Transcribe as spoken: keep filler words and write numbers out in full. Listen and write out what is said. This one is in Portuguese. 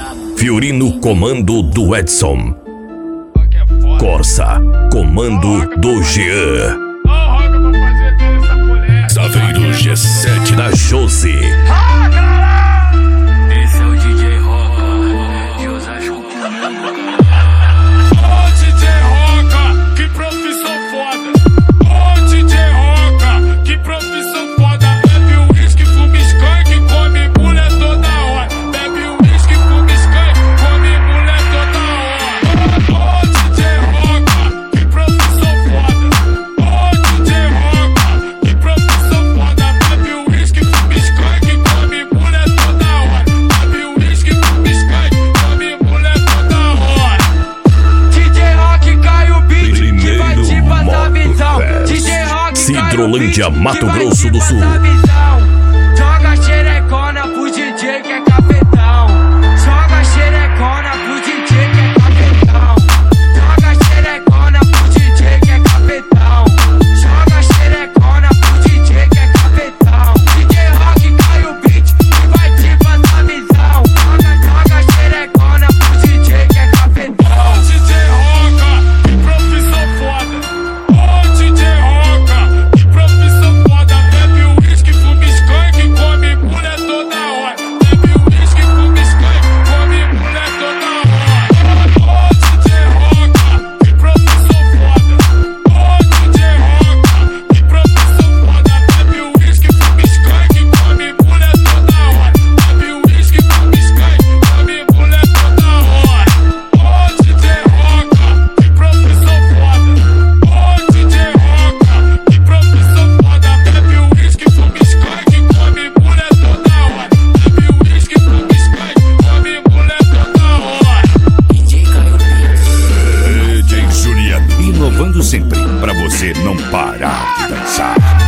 Fiorino, comando do Edson. Corsa, comando do Jean. Saveiro G sete da Josi. Esse é o D J Roca de Osasco. Ô D J Roca, que profissão foda. Ô D J Roca, que profissão foda. Bebe uísque, fuma skunk, come mulher toda hora. Bebe uísque, fuma skunk, come mulher toda hora. Ô D J Roca, que profissão foda. Ô D J Roca, que profissão foda. Bebe uísque, fuma skunk, come mulher toda hora. Bebe uísque, fuma skunk, come mulher toda hora. D J Rock cai o beat que vai te Primeiro passar visão. Moto D J Rock Fest. cai o Cidrolândia, beat Mato que vai Grosso te do Sul. passar visão. Joga xerecona pro D J que é capetão. Joga xerecona pro D J que é capetão. Joga xerecona pro D J que é capetão. Joga xerecona pro D J que é capetão. D J Rock cai o beat que vai te passar visão. Joga, joga xerecona pro D J que é capetão. Ô D J Roca, que profissão foda. Ô D J Roca, que profissão foda. Bebe uísque, fuma skunk, come mulher toda hora. Bebe uísque, fuma skunk, come mulher toda hora. Ô D J Roca, que profissão foda. Ô D J Roca, que profissão foda. Bebe uísque, fuma skunk, come mulher toda hora. Bebe uísque, fuma skunk, come mulher toda hora. Ô D J Roca, que profissão foda. Ô D J Roca, que profissão foda. Bebe uísque, fuma skunk, come mulher toda hora. Bebe uísque, fuma skunk, come mulher toda hora. D J Juliano, inovando sempre pra você não parar de dançar.